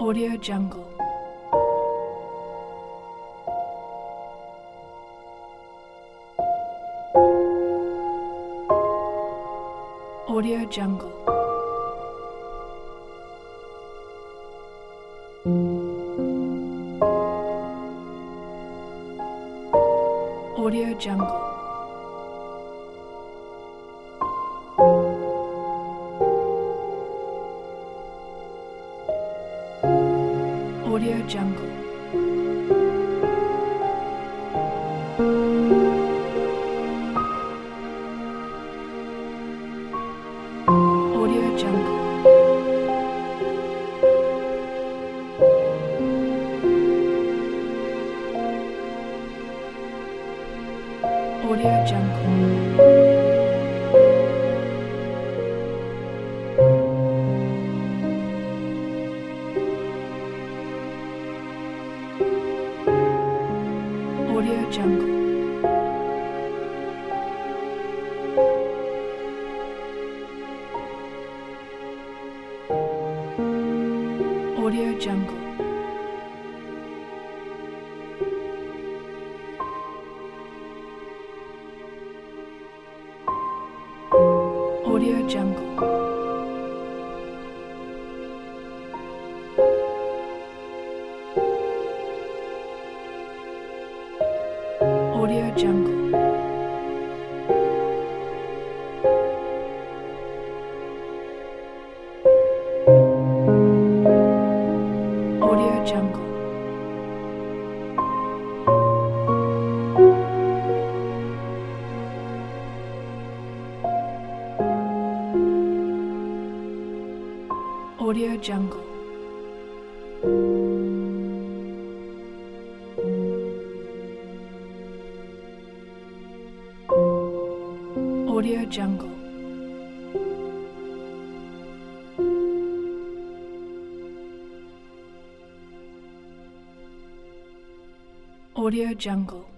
Audio Jungle. Audio Jungle. Audio Jungle. Audio Jungle. Audio Jungle. Audio Jungle. Audio Jungle. Audio Jungle. Audio Jungle. Audio Jungle. Audio Jungle. Audio Jungle. Audio Jungle. Audio Jungle.